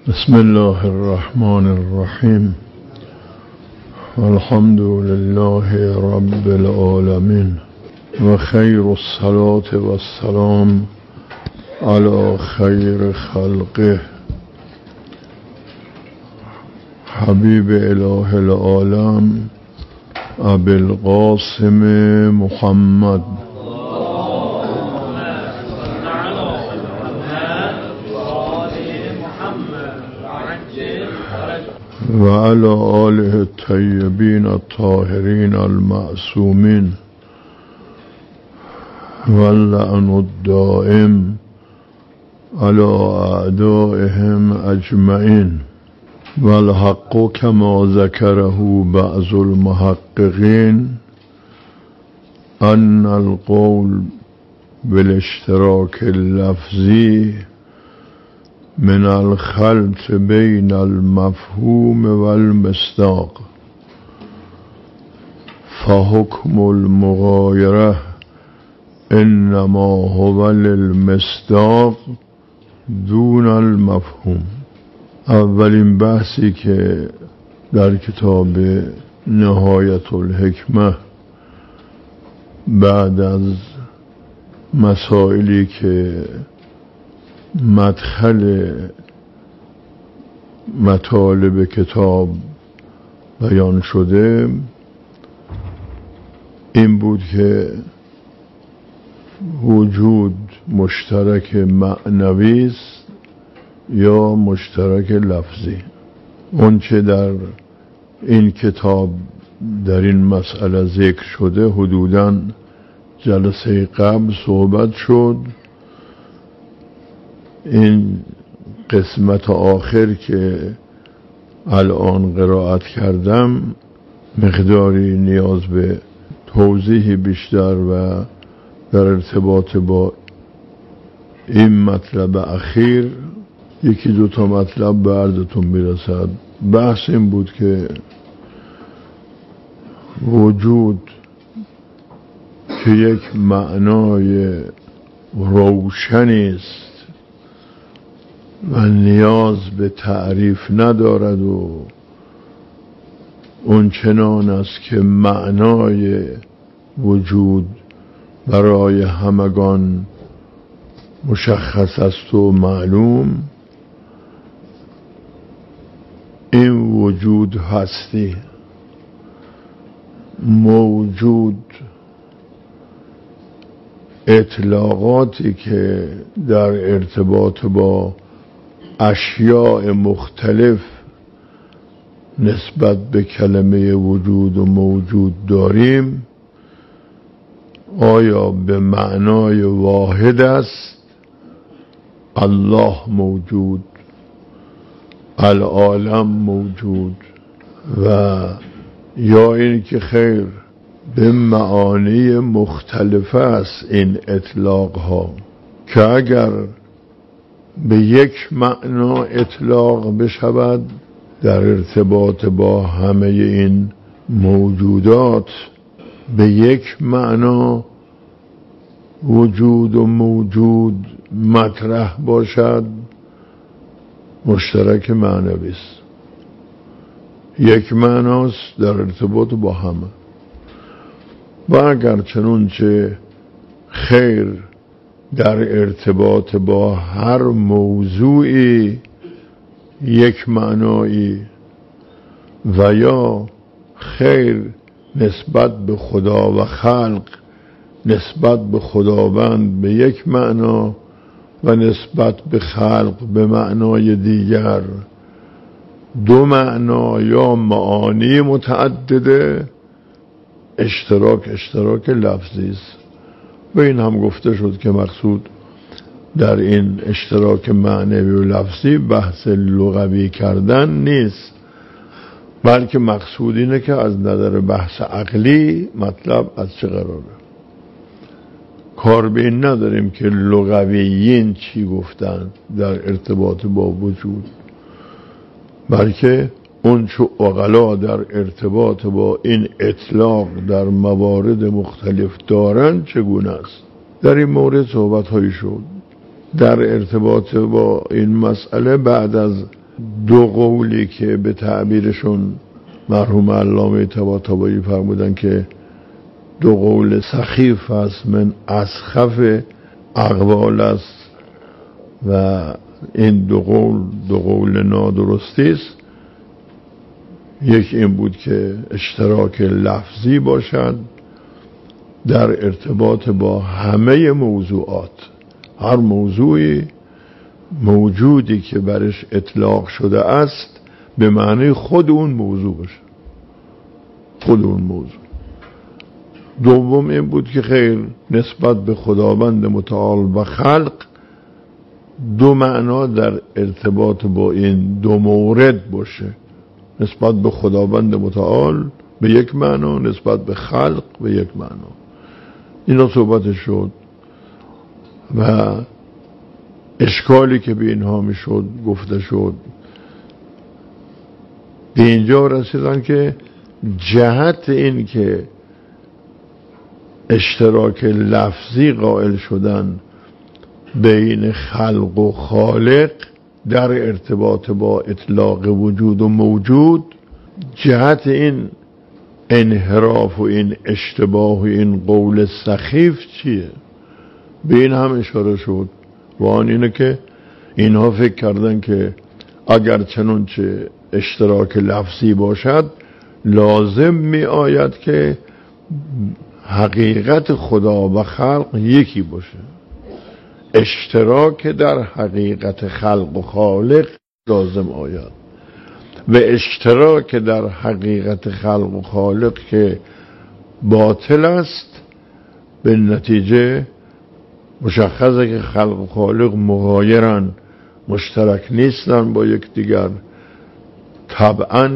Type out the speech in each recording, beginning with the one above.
بسم الله الرحمن الرحیم الحمد لله رب العالمین و خیر الصلاة و السلام علی خیر خلقه حبیب اله العالم ابی القاسم محمد و علی آله الطیبین الطاهرین المعصومین و اللعن الدائم علی اعدائهم اجمعین و الحق کما ذکره بعض المحققین ان القول بالاشتراک اللفظی من الخلط بین المفهوم والمصداق فحکم المغایره انما هو للمصداق دون المفهوم. اولین بحثی که در کتاب نهایت الحکمه بعد از مسائلی که مدخل مطالب کتاب بیان شده این بود که وجود مشترک معنوی است یا مشترک لفظی. اون چه در این کتاب در این مسئله ذکر شده حدوداً جلسه قبل صحبت شد. این قسمت آخر که الان قرائت کردم مقداری نیاز به توضیح بیشتر و در ارتباط با این مطلب اخیر یکی دو تا مطلب به عرضتون میرسد. بحث این بود که وجود که یک معنای روشنی است و نیاز به تعریف ندارد و اون چنان است که معنای وجود برای همگان مشخص است و معلوم، این وجود هستی موجود. اطلاقاتی که در ارتباط با اشیاء مختلف نسبت به کلمه وجود و موجود داریم آیا به معنای واحد است؟ الله موجود، العالم موجود، و یا این که خیر به معانی مختلف است این اطلاق ها که اگر به یک معنا اطلاق بشود در ارتباط با همه این موجودات به یک معنا وجود و موجود مطرح باشد مشترک معنوی است، یک معناست در ارتباط با همه. و اگر چنانچه خیر در ارتباط با هر موضوعی یک معنایی و یا خیر نسبت به خدا و خلق نسبت به خداوند به یک معنا و نسبت به خلق به معنای دیگر دو معنا یا معانی متعدده، اشتراک لفظی است. و این هم گفته شد که مقصود در این اشتراک معنوی و لفظی بحث لغوی کردن نیست، بلکه مقصود اینه که از نظر بحث عقلی مطلب از چه قراره. کار به این نداریم که لغویین چی گفتن در ارتباط با وجود، بلکه اون چو عقلا در ارتباط با این اطلاق در موارد مختلف دارن چگونه است. در این مورد صحبت هایی شد. در ارتباط با این مسئله بعد از دو قولی که به تعبیرشون مرحوم علامه طباطبایی فرمودن که دو قول سخیف است، من اسخف اقوال است و این دو قول نادرستی است. یک این بود که اشتراک لفظی باشد در ارتباط با همه موضوعات، هر موضوعی موجودی که برش اطلاق شده است به معنی خود اون موضوع باشه، خود اون موضوع. دوم این بود که خیر نسبت به خداوند متعال و خلق دو معنا در ارتباط با این دو مورد باشه، نسبت به خداوند متعال به یک معنا، نسبت به خلق به یک معنا. اینا صحبت شد و اشکالی که به اینها میشد گفته شد. به اینجا رسیدن که جهت این که اشتراک لفظی قائل شدن بین خلق و خالق در ارتباط با اطلاق وجود و موجود، جهت این انحراف و این اشتباه و این قول سخیف چیه؟ به این هم اشاره شد و آن اینه که اینها فکر کردن که اگر چنانچه اشتراک لفظی باشد لازم می آید که حقیقت خدا و خلق یکی باشه. اشتراک در حقیقت خلق و خالق لازم آید و اشتراک در حقیقت خلق و خالق که باطل است، به نتیجه مشخصه که خلق و خالق مغایرن، مشترک نیستن با یکدیگر. طبعا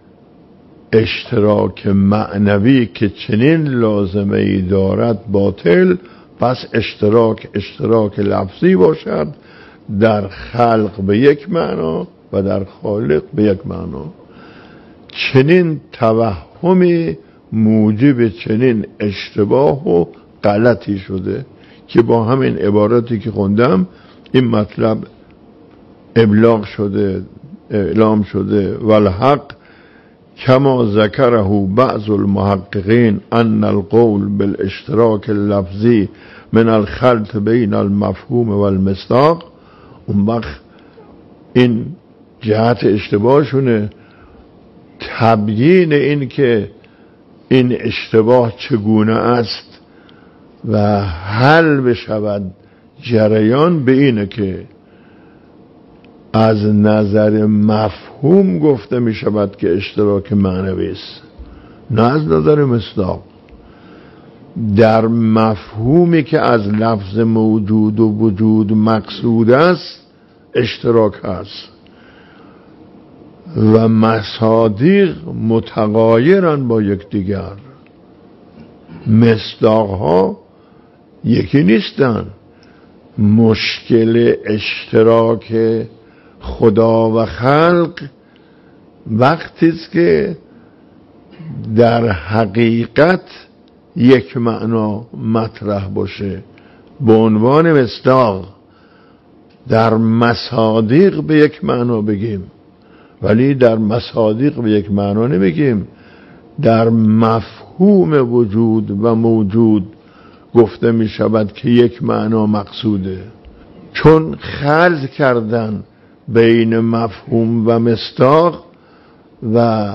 اشتراک معنوی که چنین لازمه ای دارد باطل، پس اشتراک لفظی باشد در خلق به یک معنا و در خالق به یک معنا. چنین توهمی موجب چنین اشتباه و غلطی شده که با همین عبارتی که خوندم این مطلب ابلاغ شده، اعلام شده. والحق کما ذکره بعض المحققین ان القول بالاشتراک اللفظی من الخلط بین المفهوم و المصداق. اون وقت این جهت اشتباهشونه، تبیین این که این اشتباه چگونه است و حل بشود. جریان به اینه که از نظر مفهوم گفته می شود که اشتراک معنوی است، نه از نظر مصداق. در مفهومی که از لفظ موجود و وجود مقصود است اشتراک است و مصادیق متغایرن با یکدیگر. مصداقها یکی نیستن. مشکل اشتراک خدا و خلق وقتی است که در حقیقت یک معنا مطرح باشه به عنوان مصداق، در مصادیق به یک معنا بگیم، ولی در مصادیق به یک معنا نمیگیم. در مفهوم وجود و موجود گفته می شود که یک معنا مقصوده. چون خلط کردن بین مفهوم و مصداق و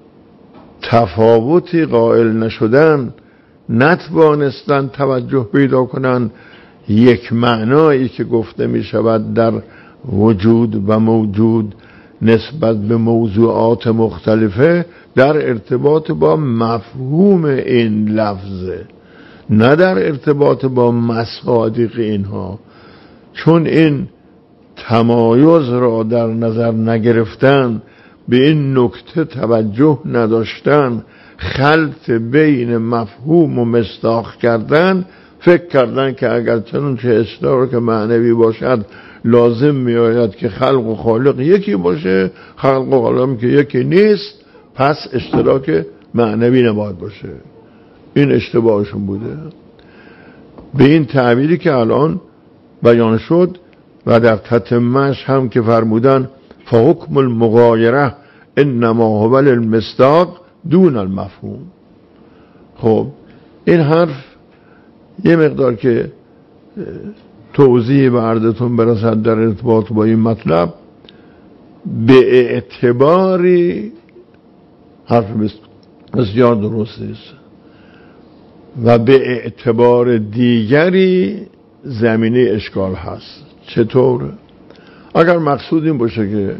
تفاوتی قائل نشدن، نتوانستن توجه پیدا کنن یک معنایی که گفته می شود در وجود و موجود نسبت به موضوعات مختلفه در ارتباط با مفهوم این لفظه، نه در ارتباط با مصادیق اینها. چون این تمایز را در نظر نگرفتن، به این نکته توجه نداشتن، خلط بین مفهوم و مصداق کردن، فکر کردن که اگر چنانچه اشتراک معنوی باشد لازم می آید که خلق و خالق یکی باشه. خلق و خالق که یکی نیست پس اشتراک معنوی نباید باشه. این اشتباهشون بوده. به این تعبیری که الان بیان شد و در تتمه‌اش هم که فرمودن فحکم المغایره انما هو المصداق دون المفهوم. خب این حرف یه مقدار که توضیح به عرضتون برسد در ارتباط با این مطلب، به اعتباری حرف بسیار درست است و به اعتبار دیگری زمینه اشکال هست. چطور؟ اگر مقصود این باشه که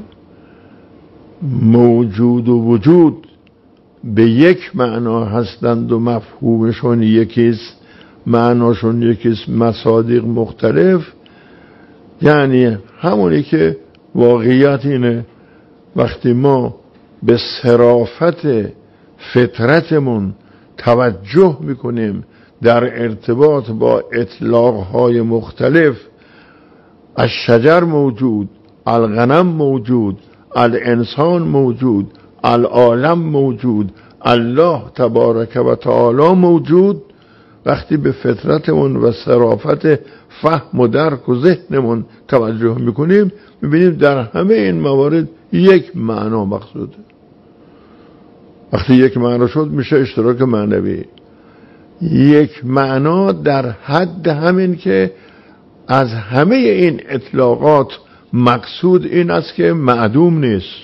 موجود و وجود به یک معنا هستند و مفهومشون یکیست، معناشون یکیست، مصادیق مختلف، یعنی همونی که واقعیت اینه وقتی ما به صرافت فطرتمون توجه میکنیم در ارتباط با اطلاقهای مختلف، الشجر موجود، الغنم موجود، الانسان موجود، العالم موجود، الله تبارک و تعالی موجود، وقتی به فطرتمون و صرافت فهم و درک و ذهنمون توجه میکنیم میبینیم در همه این موارد یک معنا مقصوده. وقتی یک معنا شد میشه اشتراک معنوی. یک معنا در حد همین که از همه این اطلاقات مقصود این است که معدوم نیست،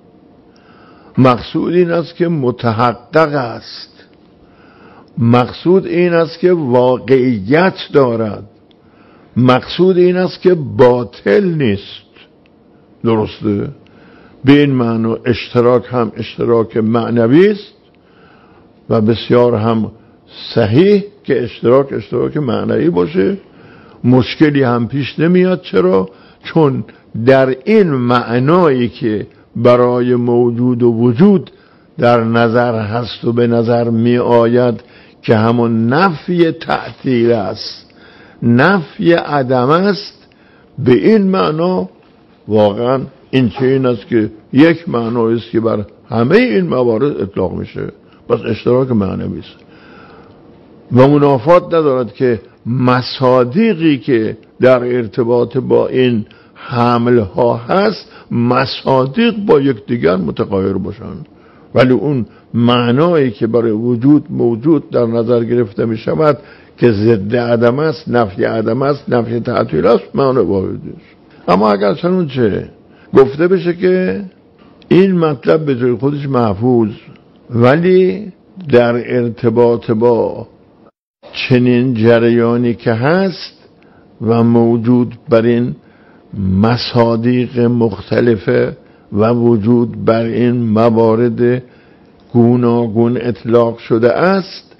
مقصود این است که متحقق است، مقصود این است که واقعیت دارد، مقصود این است که باطل نیست. درسته؟ به این معنی اشتراک هم اشتراک معنوی است و بسیار هم صحیح که اشتراک معنوی باشه. مشکلی هم پیش نمیاد. چرا؟ چون در این معنایی که برای موجود و وجود در نظر هست و به نظر می آید که همون نفی تعطیل است، نفی عدم است، به این معنا واقعا این چنین است که یک معنایی است که بر همه این موارد اطلاق میشه، بس اشتراک معنوی است و منافات ندارد که مصادیقی که در ارتباط با این حمل ها هست مصادیق با یکدیگر متغایر باشند، ولی اون معنایی که برای وجود موجود در نظر گرفته می شود که ضد عدم است، نفی عدم است، نفی تعطیل است، معنی واحدی است. اما اگر چنون چه گفته بشه که این مطلب به جای خودش محفوظ، ولی در ارتباط با چنین جریانی که هست و موجود بر این مصادیق مختلفه و وجود بر این موارد گوناگون اطلاق شده است،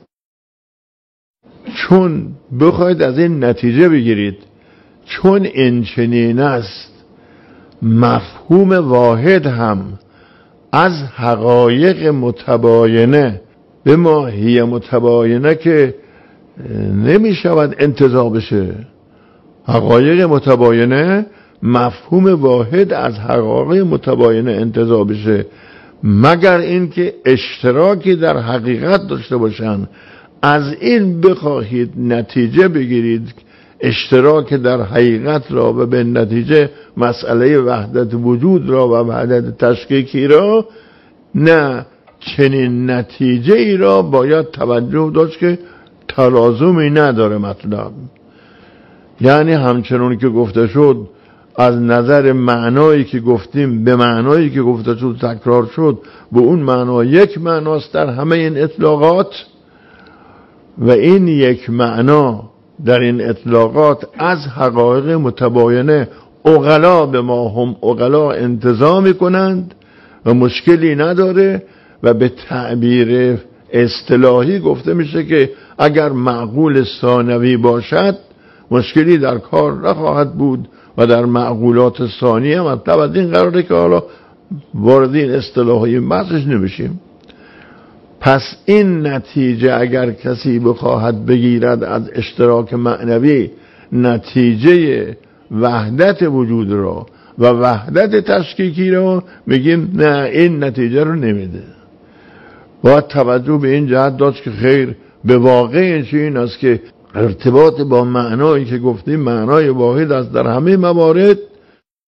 چون بخواید از این نتیجه بگیرید چون این چنین است مفهوم واحد هم از حقایق متباینه به ماهی متباینه که نمی شود انتزاع بشه. حقایق متباینه مفهوم واحد از حقایق متباینه انتزاع بشه مگر اینکه اشتراکی در حقیقت داشته باشن. از این بخواهید نتیجه بگیرید اشتراک در حقیقت را و به نتیجه مسئله وحدت وجود را و وحدت تشکیکی را، نه، چنین نتیجه ای را باید توجه داشت که تلازمی نداره مطلب. یعنی همچنون که گفته شد از نظر معنایی که گفتیم به معنایی که گفته شد تکرار شد، به اون معنا یک معناست در همه این اطلاقات و این یک معنا در این اطلاقات از حقایق متباینه عقلا به ما هم عقلا انتزاع میکنند و مشکلی نداره و به تعبیر اصطلاحی گفته میشه که اگر معقول ثانوی باشد مشکلی در کار نخواهد بود و در معقولات ثانیه مطلب از این قراره که حالا وارد این اصطلاحی بحثش نمیشیم. پس این نتیجه اگر کسی بخواهد بگیرد از اشتراک معنوی نتیجه وحدت وجود را و وحدت تشکیکی را، میگیم نه، این نتیجه رو نمیده. باید توجه به این جهت داشت که خیر به واقع این است که ارتباط با معنایی که گفتیم معنای واحد است در همه موارد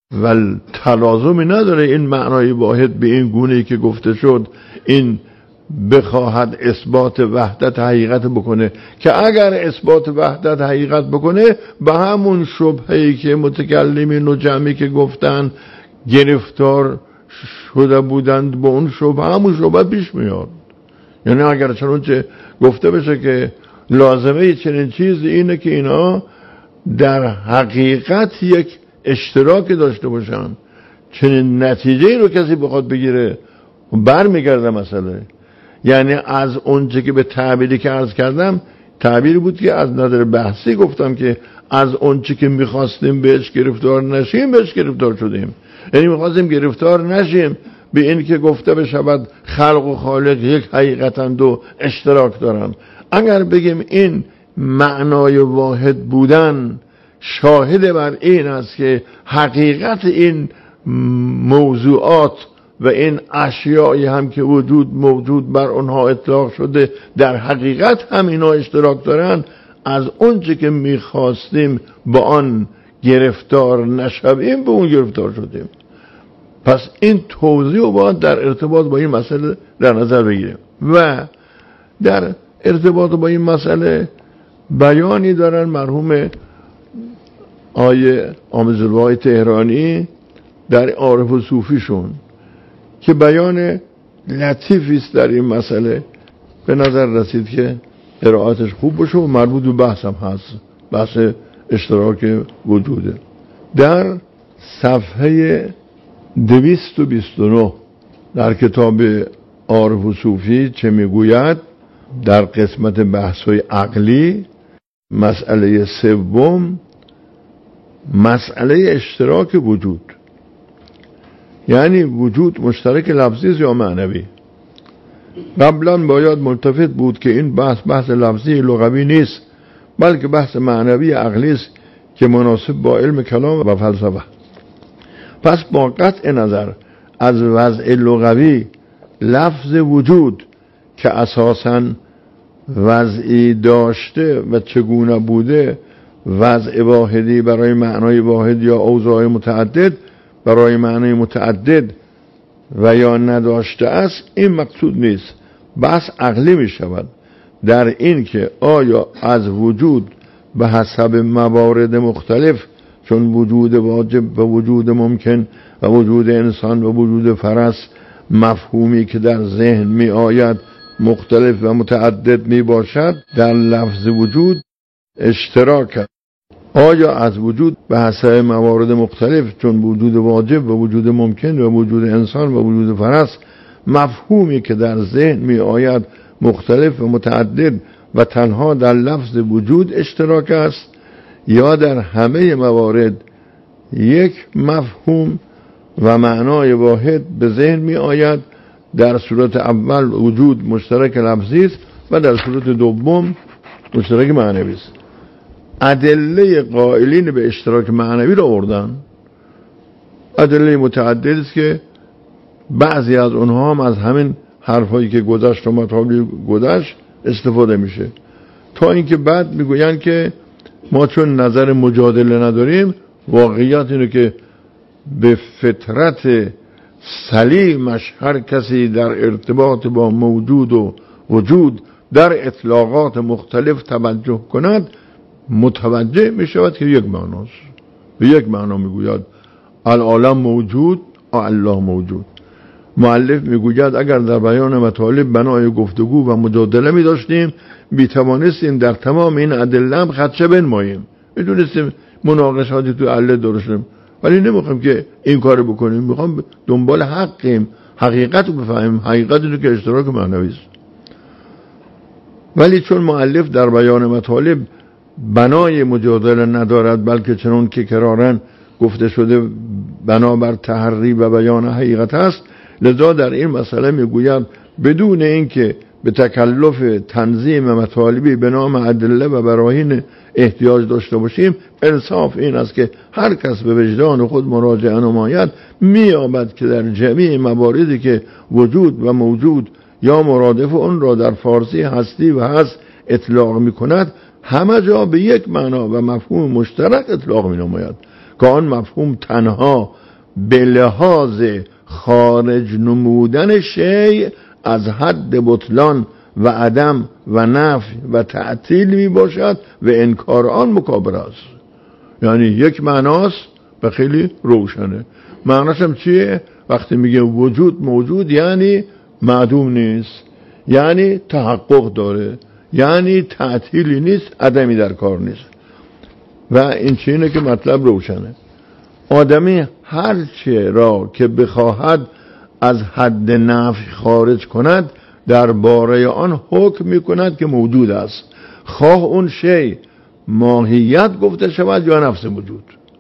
و تلازمی نداره این معنای واحد به این گونه‌ای که گفته شد این بخواهد اثبات وحدت حقیقت بکنه، که اگر اثبات وحدت حقیقت بکنه به همون شبهه‌ای که متکلمین و جمعی که گفتن گرفتار شده بودند به اون شبهه، همون شبهه پیش میاد. یعنی اگر چنانچه گفته بشه که لازمه چنین چیز اینه که اینا در حقیقت یک اشتراک داشته باشن، چنین نتیجه رو کسی بخواد بگیره برمیگرده مسئله. یعنی از اونچه که به تعبیری که عرض کردم، تعبیری بود که از نظر بحثی گفتم که از اونچه که میخواستیم بهش گرفتار نشیم بهش گرفتار شدیم. یعنی میخواستیم گرفتار نشیم به این که گفته بشود خلق و خالق یک حقیقتند و اشتراک دارن. اگر بگیم این معنای واحد بودن شاهد بر این است که حقیقت این موضوعات و این اشیایی هم که موجود بر اونها اطلاق شده در حقیقت هم اینا اشتراک دارن، از اونچه که میخواستیم با آن گرفتار نشویم به اون گرفتار شدیم. پس این توضیح رو باید در ارتباط با این مسئله در نظر بگیریم. و در ارتباط با این مسئله بیانی دارن مرحوم آیه آموزلوهای تهرانی در عارف و صوفیشون که بیان لطیفی است در این مسئله، به نظر رسید که قرائتش خوب باشه و مربوط به بحث هم هست، بحث اشتراک وجوده. در صفحه 229 در کتاب عارف و صوفی چه میگوید؟ در قسمت بحث‌های عقلی مسئله سوم، مسئله اشتراک وجود، یعنی وجود مشترک لفظی یا معنوی. قبلا باید ملتفت بود که این بحث لفظی لغوی نیست، بلکه بحث معنوی عقلی است که مناسب با علم کلام و فلسفه. پس با قطع نظر از وضع لغوی لفظ وجود که اساساً وضعی داشته و چگونه بوده، وضع واحدی برای معنای واحد یا اوضاع متعدد برای معنای متعدد و یا نداشته است، این مقصود نیست. بحث عقلی می شود در این که آیا از وجود به حسب موارد مختلف چون وجود واجب و وجود ممکن و وجود انسان و وجود فرس مفهومی که در ذهن می آید مختلف و متعدد می باشد، در لفظ وجود اشتراک. آیا از وجود به حسب موارد مختلف چون وجود واجب و وجود ممکن و وجود انسان و وجود فرس مفهومی که در ذهن می آید مختلف و متعدد و تنها در لفظ وجود اشتراک است، یا در همه موارد یک مفهوم و معنای واحد به ذهن می آید؟ در صورت اول وجود مشترک لفظی است و در صورت دوم مشترک معنوی است. ادله قائلین به اشتراک معنوی را آوردن. ادله متعدد است که بعضی از اونها هم از همین حرفایی که گذشت و مطالب گذشت استفاده میشه، تا اینکه بعد میگوین که ما چون نظر مجادله نداریم، واقعیت اینه که به فطرت سلیمش هر کسی در ارتباط با موجود و وجود در اطلاقات مختلف توجه کند متوجه می شود که یک معناست. به یک معنا میگوید العالم موجود و الله موجود. مؤلف میگوید اگر در بیان مطالب بنای گفتگو و مجادله می داشتیم می توانستیم در تمام این ادله هم خدشه بنماییم، میتونستیم مناقشاتی تو ادله درستیم، ولی نمیخوایم که این کار بکنیم. میخوام دنبال حقیم، حقیقت رو بفهمیم، حقیقت رو که اشتراک معنوی است. ولی چون مؤلف در بیان مطالب بنای مجادله ندارد، بلکه چنون که کرارن گفته شده بنابر تحری و بیان حقیقت است، لذا در این مسئله میگوید بدون اینکه به تکلف تنظیم مطالبی به نام ادله و براهین احتیاج داشته باشیم، انصاف این است که هر کس به وجدان خود مراجعه نماید می‌یابد که در جمعی مواردی که وجود و موجود یا مرادف اون را در فارسی هستی و هست اطلاق می‌کند، همه جا به یک معنا و مفهوم مشترک اطلاق می‌نماید. که آن مفهوم تنها به لحاظ خارج نمودن شیء از حد بطلان و عدم و نفی و تعطیل می باشد و انکار آن مکابره است. یعنی یک معناست و خیلی روشنه. معناش هم چیه؟ وقتی میگه وجود موجود یعنی معدوم نیست، یعنی تحقق داره، یعنی تعطیلی نیست، عدمی در کار نیست. و این چیه که مطلب روشنه. آدمی هر چه را که بخواهد از حد نفی خارج کند درباره آن حکم میکند که موجود است، خواه اون شی ماهیت گفته شود یا نفس وجود.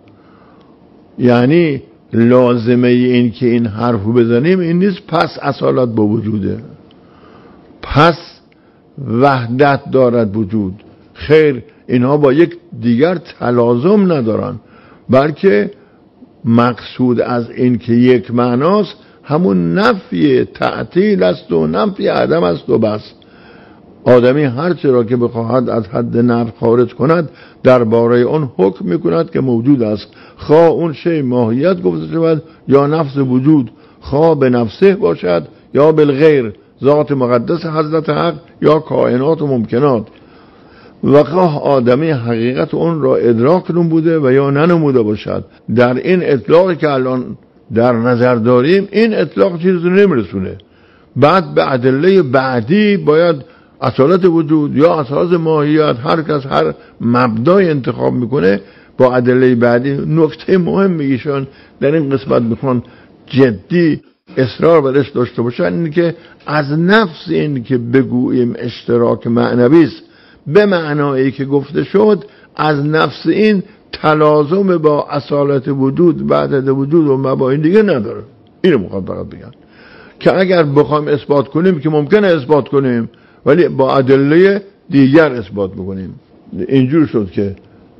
یعنی لازمه این که این حرفو بزنیم این نیست پس اصالت با وجوده، پس وحدت دارد وجود. خیر، اینها با یک دیگر تلازم ندارن، بلکه مقصود از این که یک معناست همون نفی تعطیل است و نفی عدم است و بس. آدمی هر چه را که بخواهد از حد نفی خارج کند درباره آن حکم میکند که موجود است، خواه اون شی ماهیت گفته شود یا نفس وجود، خواه به نفسه باشد یا بالغیر، ذات مقدس حضرت حق یا کائنات و ممکنات، و خواه آدمی حقیقت اون را ادراک نموده و یا ننموده باشد. در این اطلاقی که الان در نظر داریم این اطلاق چیزی رو نمیرسونه. بعد به ادله بعدی باید اصالت وجود یا اصالت ماهیت، هر کس هر مبدای انتخاب میکنه با ادله بعدی. نکته مهم ایشان در این قسمت میخوان جدی اصرار برش داشته باشن این که از نفس این که بگوییم اشتراک معنوی است به معنایی که گفته شد، از نفس این تلازم با اصالت وجود، وحدت وجود و مباین دیگه نداره. اینو میخوام فقط بگم که اگر بخوایم اثبات کنیم که ممکنه اثبات کنیم ولی با ادله دیگر اثبات بکنیم. اینجور شد که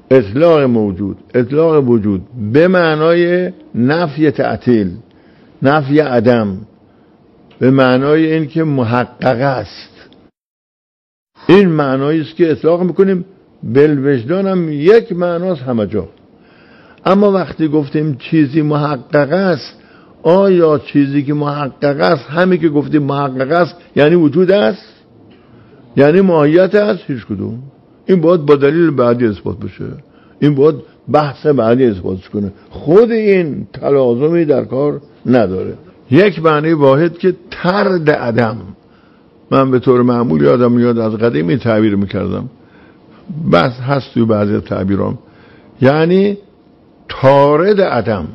اطلاق وجود به معنای نفی تعطیل، نفی عدم، به معنای این که محقق است. این معنایی است که اطلاق میکنیم. بالوجدان هم یک معناست همه جا. اما وقتی گفتیم چیزی محقق است، آیا چیزی که محقق است همین که گفتیم محقق است یعنی وجود است؟ یعنی ماهیت است؟ هیچ کدوم. این باید با دلیل بعدی اثبات بشه، این باید بحث بعدی اثبات کنه. خود این تلازمی در کار نداره. یک معنی واحد که طرد عدم. من به طور معمول یادم میاد از قدیم این تعبیر میکردم، بس هست توی بعضی تعبیرام، یعنی طارد عدم.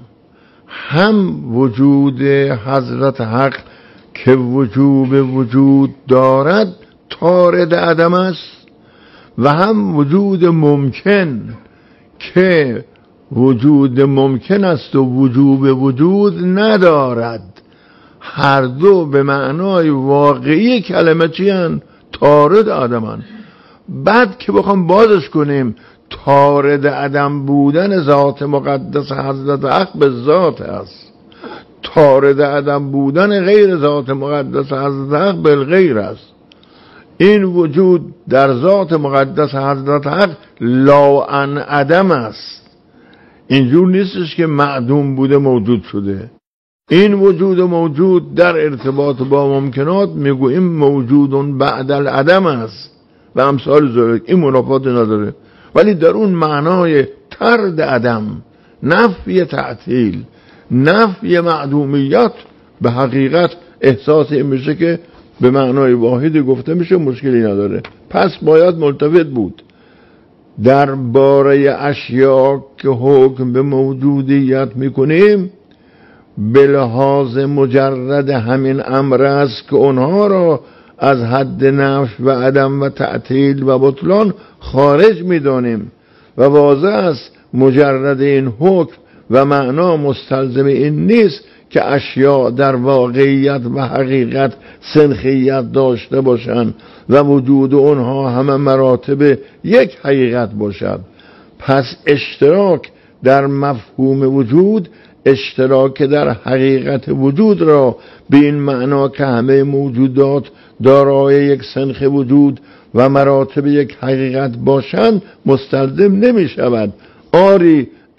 هم وجود حضرت حق که وجوب وجود دارد طارد عدم است و هم وجود ممکن که وجود ممکن است و وجوب وجود ندارد. هر دو به معنای واقعی کلمه چی هن؟ طارد عدمن. بعد که بخوام بازش کنیم، طارد عدم بودن ذات مقدس حضرت حق به ذات است، طارد عدم بودن غیر ذات مقدس حضرت حق به غیر است. این وجود در ذات مقدس حضرت حق لا ان عدم است. اینجور نیستش که معدوم بوده موجود شده. این وجود موجود در ارتباط با ممکنات میگوییم موجودون بعد العدم است و امثال ذالک. این منافات نداره، ولی در اون معنای طرد عدم، نفی تعطیل، نفی معدومیت، به حقیقت احساس این میشه که به معنای واحدی گفته میشه، مشکلی نداره. پس باید ملتفت بود در باره اشیاء که حکم به موجودیت میکنیم به لحاظ مجرد همین امر است که اونها را از حد نفی و عدم و تعطیل و بطلان خارج میدانیم و واضح است مجرد این حکم و معنا مستلزم این نیست که اشیاء در واقعیت و حقیقت سنخیت داشته باشند و وجود اونها همه مراتب یک حقیقت باشد. پس اشتراک در مفهوم وجود، اشتراک در حقیقت وجود را به این معنا که همه موجودات دارای یک سنخ وجود و مراتب یک حقیقت باشند مستلزم نمی شود. آری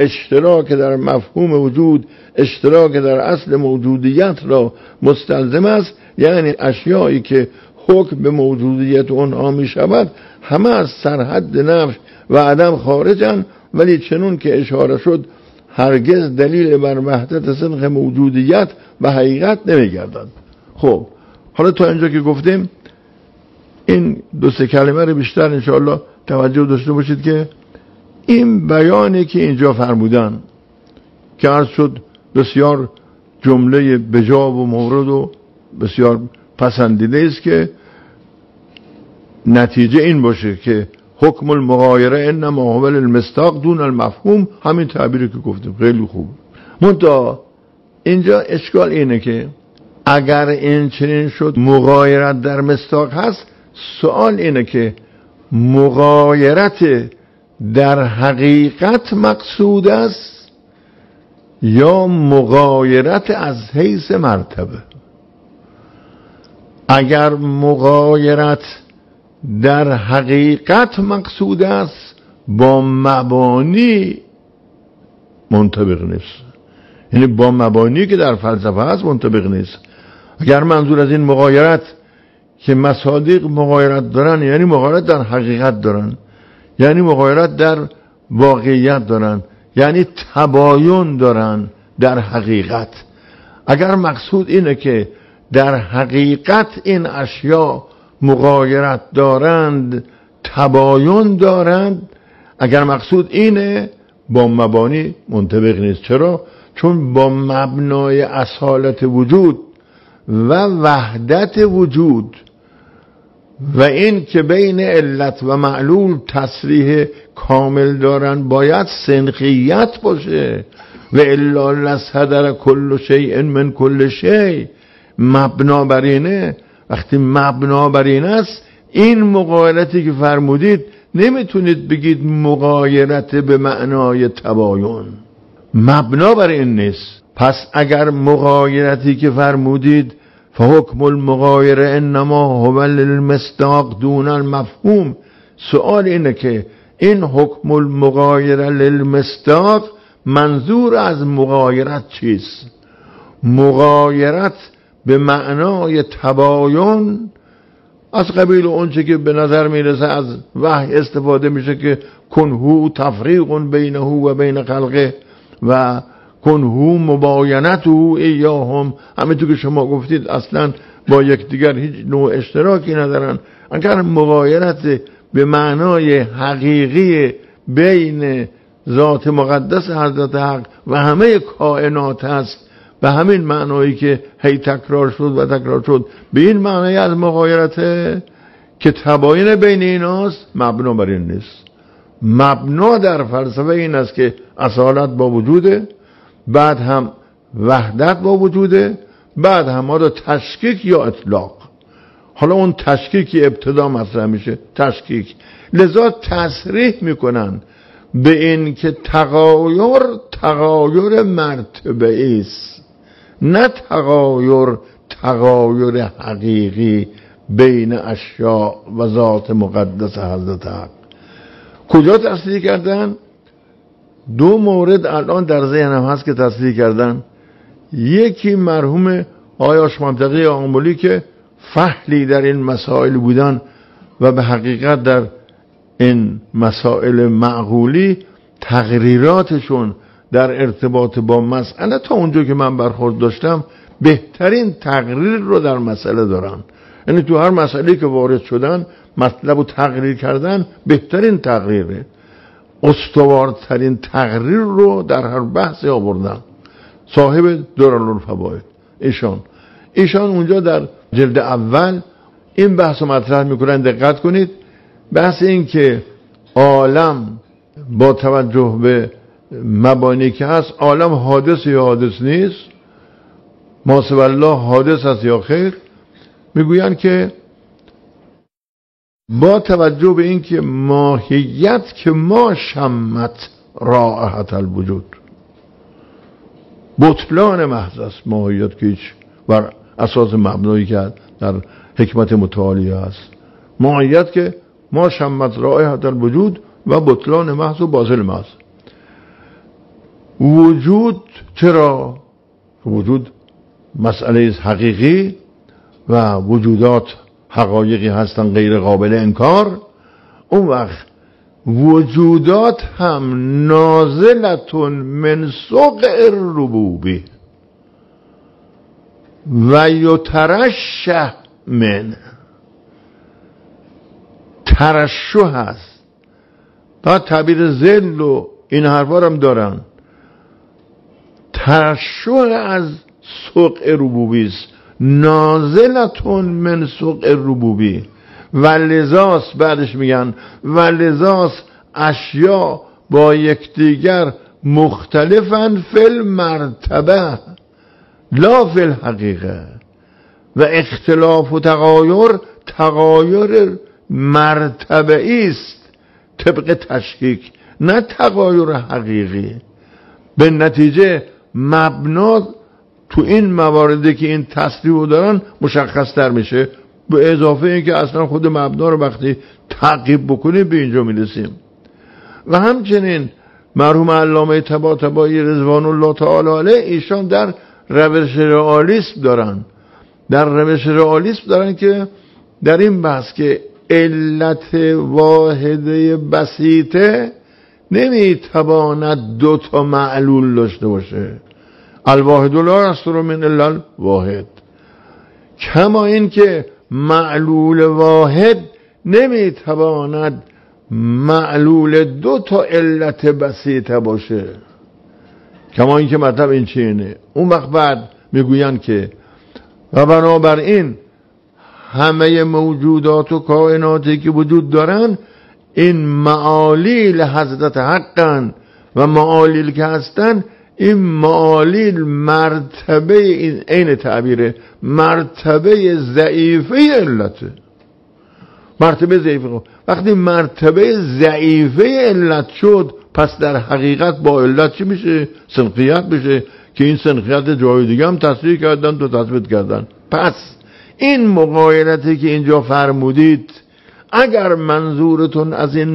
اشتراک در مفهوم وجود، اشتراک در اصل موجودیت را مستلزم است، یعنی اشیایی که حکم به موجودیت اونها می شود همه از سرحد نفی و عدم خارجن، ولی چنون که اشاره شد هرگز دلیل بر وحدت صدق موجودیت و حقیقت نمیگردد. خب حالا تا اینجا که گفتیم این دو سه کلمه رو بیشتر انشاءالله توجه داشته باشید که این بیانی که اینجا فرمودن که عرض شد بسیار جمله بجا و مورد و بسیار پسندیده است که نتیجه این باشه که حکم المغایره انما هو المصداق دون المفهوم، همین تعبیری که گفتیم خیلی خوب. منتها اینجا اشکال اینه که اگر این چنین شد مغایرت در مصداق هست، سوال اینه که مغایرت در حقیقت مقصود است یا مغایرت از حیث مرتبه؟ اگر مغایرت در حقیقت مقصود است با مبانی منطبق نیست، یعنی با مبانی که در فلسفه هست منطبق نیست. اگر منظور از این مغایرت که مصادیق مغایرت دارن یعنی مغایرت در حقیقت دارن، یعنی مغایرت در واقعیت دارن، یعنی تباین دارن در حقیقت، اگر مقصود اینه که در حقیقت این اشیا مغایرت دارند، تباین دارند، اگر مقصود اینه با مبانی منطبق نیست. چرا؟ چون با مبنای اصالت وجود و وحدت وجود و این که بین علت و معلول تصریح کامل دارن باید سنخیت باشه و الا لصدر کل شیء من کل شیء. مبنا بر اینه. وقتی مبنا بر این است، این مغایرتی که فرمودید نمیتونید بگید مغایرت به معنای تباین، مبنا بر این نیست. پس اگر مغایرتی که فرمودید فحکم المغایره انما هو للمصداق دون المفهوم، سؤال اینه که این حکم المغایره للمصداق منظور از مغایرت چیست؟ مغایرت به معنای تباین از قبیل اونچه که به نظر میرسه از وحی استفاده میشه که کنهو تفریق بینه و بین خلقه و کنهو مباینته ایاهم، همینطور که شما گفتید اصلا با یکدیگر هیچ نوع اشتراکی ندارن. اگر مغایرت به معنای حقیقی بین ذات مقدس حضرت حق و همه کائنات هست، به همین معنایی که هی تکرار شد و تکرار شد، به این معنی از مغایرت که تباین بین ایناست، مبنا بر این نیست. مبنا در فلسفه این است که اصالت با وجوده، بعد هم وحدت با وجوده، بعد هم ما تشکیک یا اطلاق. حالا اون تشکیکی ابتدا مطرح میشه، تشکیک، لذا تصریح میکنن به این که تغایر مرتبه است، نه تغایر حقیقی بین اشیاء و ذات مقدس حضرت حق. کجا تصریح کردن؟ دو مورد الان در ذهنم هست که تصریح کردن. یکی مرحوم آقای آشمانطقی آملی که فحلی در این مسائل بودن و به حقیقت در این مسائل معقولی تقریراتشون در ارتباط با مسئله تا اونجا که من برخورد داشتم بهترین تقریر رو در مسئله دارن. یعنی تو هر مسئله که وارد شدن مطلب رو تقریر کردن، بهترین تقریره، استوارترین تقریر رو در هر بحثی آوردن. صاحب دارالفواید ایشان اونجا در جلد اول این بحث رو مطرح میکنن. دقت کنید، بحث این که عالم با توجه به مبانی که هست، عالم حادث یا حادث نیست، ما سوى الله حادث است یا خیر، میگوین که با توجه به این که ماهیت که ما شمت رائحة الوجود، بطلان محض است ماهیت که هیچ بر اساس مبنایی که در حکمت متعالیه است، ماهیت که ما شمت رائحة الوجود و بطلان محض و باطل محض. وجود چرا؟ وجود مسئله حقیقی و وجودات حقایقی هستن غیر قابل انکار. اون وقت وجودات هم نازلتون من سوق الربوبی و یترشح من، ترشح هست. تا تعبیر ذل و این حرفا هم دارن. ترشح از سوق ربوبی است، نازلتون من سوق ربوبی و لذاس، بعدش میگن و لذاس اشیا با یکدیگر مختلفن فی المرتبه لا فی الحقیقه، و اختلاف و تغایر مرتبه است طبق تشکیک، نه تغایر حقیقی. به نتیجه مبنا تو این مواردی که این تصریح رو دارن مشخص تر میشه، به اضافه اینکه اصلا خود مبنا رو وقتی تعقیب بکنیم به اینجا میرسیم. و همچنین مرحوم علامه طباطبایی رضوان الله تعالی علیه، ایشان در روش رئالیسم دارن که در این بحث که علت واحده بسیطه نمیتواند دو تا معلول داشته باشه. الواحد لا یصدر من الا الواحد، کما این که معلول واحد نمیتواند معلول دو تا علت بسیطه باشه. کما این که مطلب این چینه. اون وقت بعد میگوین که و بنابراین همه موجودات و کائناتی که وجود دارن این معالیل حضرت حقن و معالیل که هستن، این معالیل مرتبه، این عین تعبیره، مرتبه ضعیفه علته. مرتبه ضعیفه. وقتی مرتبه ضعیفه علت شد، پس در حقیقت با علت چی میشه؟ سنخیت میشه که این سنخیت جای دیگه هم تصریح کردن تو تثبیت کردن. پس این مغایرتی که اینجا فرمودید، اگر منظورتون از این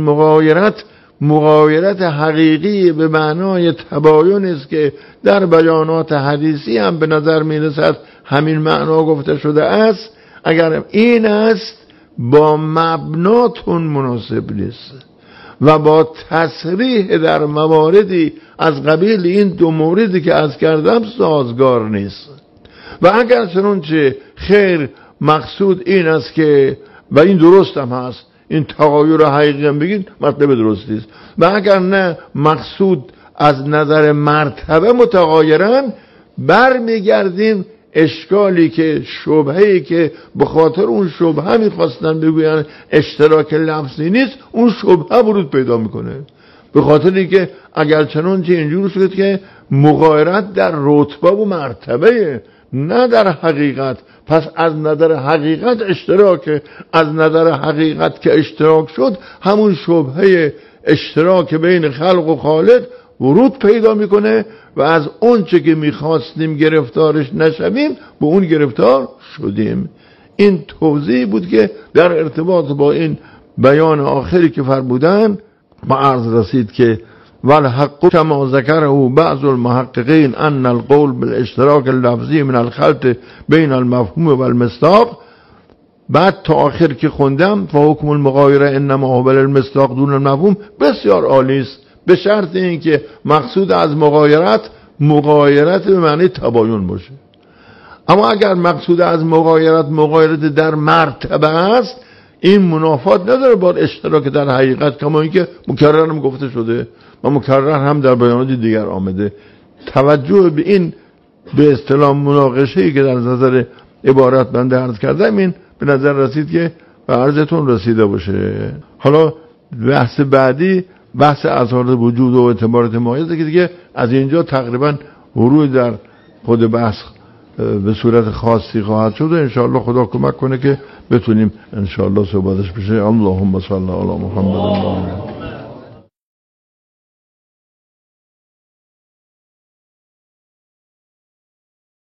مغایرت حقیقی به معنای تباین است که در بیانات حدیثی هم به نظر میرسد همین معنا گفته شده است، اگر این است با مبناتون مناسب نیست و با تصریح در مواردی از قبیل این دو موردی که از کردم سازگار نیست. و اگر چنانچه خیر مقصود این است که، و این درست هم هست، این تغایر حقیقی هم بگید مطلب درستی است، و اگر نه مقصود از نظر مرتبه متغایرن، برمیگردیم اشکالی که شبهه‌ای که به خاطر اون شبهه میخواستن بگوین اشتراک لفظی نیست، اون شبهه ورود پیدا میکنه. به خاطر اینکه اگر چنانچه اینجور شد که مغایرت در رتبه و مرتبه نه در حقیقت، پس از نظر حقیقت اشتراک، از نظر حقیقت که اشتراک شد، همون شبهه اشتراک بین خلق و خالق ورود پیدا میکنه و از اون چه که میخواستیم گرفتارش نشویم به اون گرفتار شدیم. این توضیح بود که در ارتباط با این بیان آخری که فرمودن ما عرض رسید که والحق كما ذكره بعض المحققين ان القول بالاشتراك اللفظي من الخلط بين المفهوم والمصداق. بعد تا آخر که خوندم فحکم المغایره انما هو بالمصداق دون المفهوم، بسیار عالی است، به شرط اینکه مقصود از مغایرت به معنی تباین باشه. اما اگر مقصود از مغایرت در مرتبه است، این منافات نداره با اشتراک در حقیقت، کما اینکه مکرر هم گفته شده و مکرر هم در بیانات دیگر آمده. توجه به این به اصطلاح مناقشه‌ای که در نظر عبارت بنده عرض کردم، این به نظر رسید که به عرضتون رسیده باشه. حالا بحث بعدی بحث اظهار وجود و اعتبارات مایزه که دیگه از اینجا تقریبا ورود در خود بحث به صورت خاصی خواهد شد و انشاءالله خدا کمک کنه که بتونیم انشاءالله صحبتش بشه. اللهم صل علی محمد.